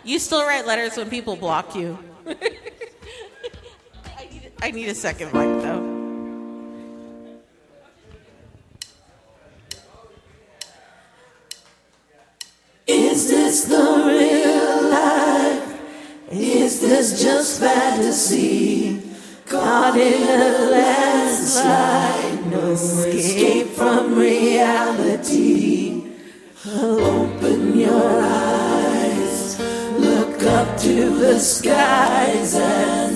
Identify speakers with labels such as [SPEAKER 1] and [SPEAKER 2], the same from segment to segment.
[SPEAKER 1] You still write letters when people block you. I need a second mic, though.
[SPEAKER 2] Is this the real life? Is this just fantasy? Caught in a landslide, no escape from reality. Open your eyes, look up to the skies and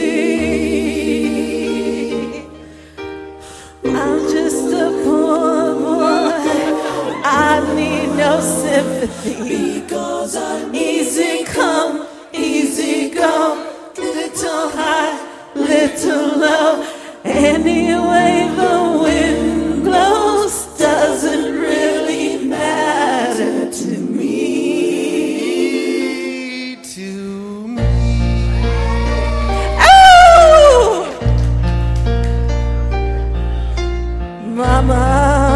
[SPEAKER 2] see. I'm just a poor boy, I need no sympathy. Because I'm easy come, easy go, little high, little low. Anyway the wind blows doesn't really matter to me. Oh! Mama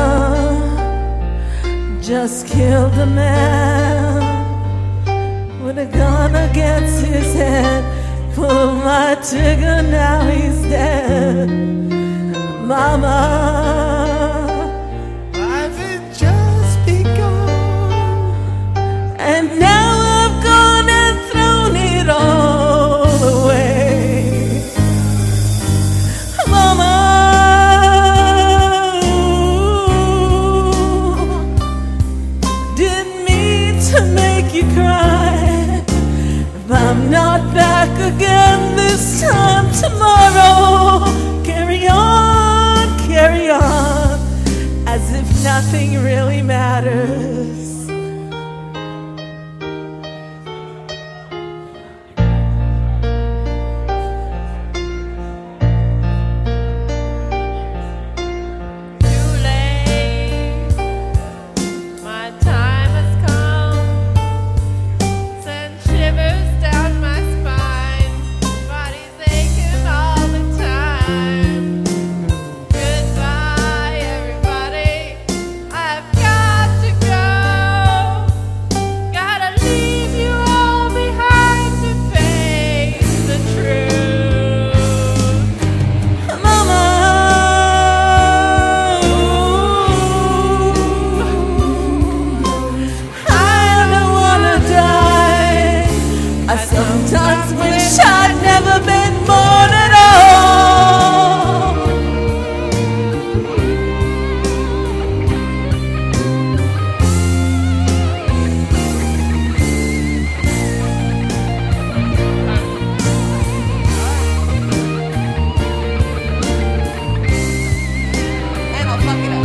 [SPEAKER 2] just killed a man with a gun against his head. Pull my trigger, now he's dead. Mama, life had just begun, and now I've gone and thrown it all away. Mama, didn't mean to make you cry. If I'm not back again this time tomorrow, carry on, as if nothing really matters. Sometimes wish I'd never been born at all. And I'll fuck it up.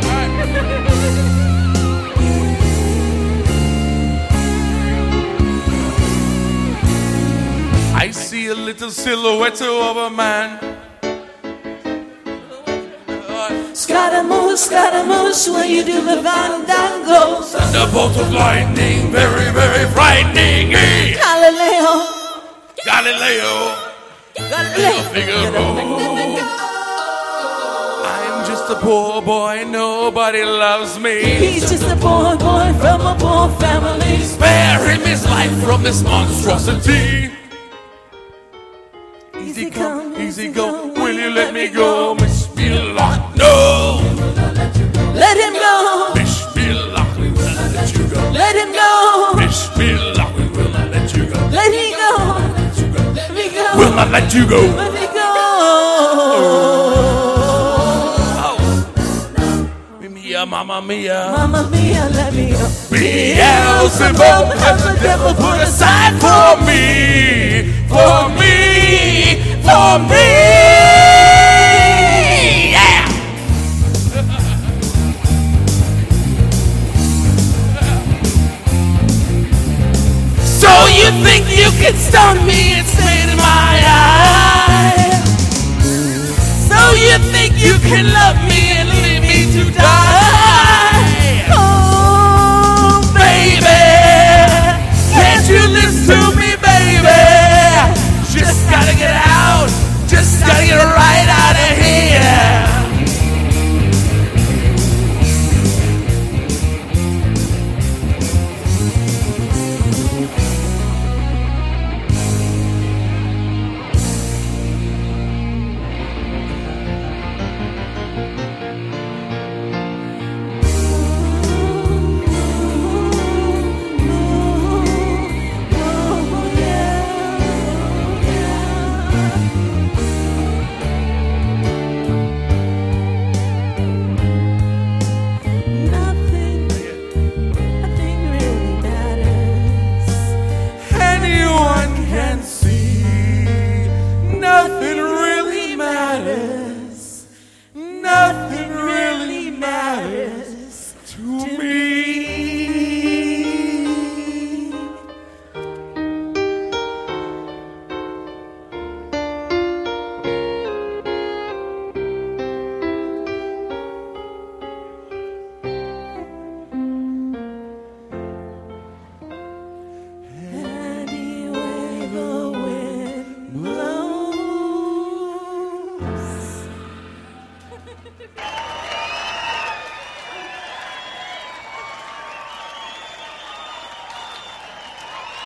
[SPEAKER 3] I see a little silhouette of a man.
[SPEAKER 2] Scaramouche, when you do the fandango.
[SPEAKER 3] Thunderbolt of lightning, very, very frightening.
[SPEAKER 2] Galileo,
[SPEAKER 3] Figaro. I'm just a poor boy, nobody loves me.
[SPEAKER 2] He's just a poor boy from a poor family.
[SPEAKER 3] Spare him his life from this monstrosity. Easy come, easy go, will you let me go? Bismillah, no!
[SPEAKER 2] Let him go!
[SPEAKER 3] Bismillah, we will not let you go.
[SPEAKER 2] Let him go!
[SPEAKER 3] Bismillah, we will not let you go.
[SPEAKER 2] Let me go! Let me go!
[SPEAKER 3] Will not let you go.
[SPEAKER 2] Let me go!
[SPEAKER 3] Mia, mamma mia.
[SPEAKER 2] Mamma mia, let me go.
[SPEAKER 3] Beelzebub has the devil put aside for me, for me, for me. Yeah. So you think you can stone me and spit in my eye? So you think you can love me and leave me to die? Oh, baby, can't you listen to me, baby? Just gotta get out, just gotta get right out of here. Bye.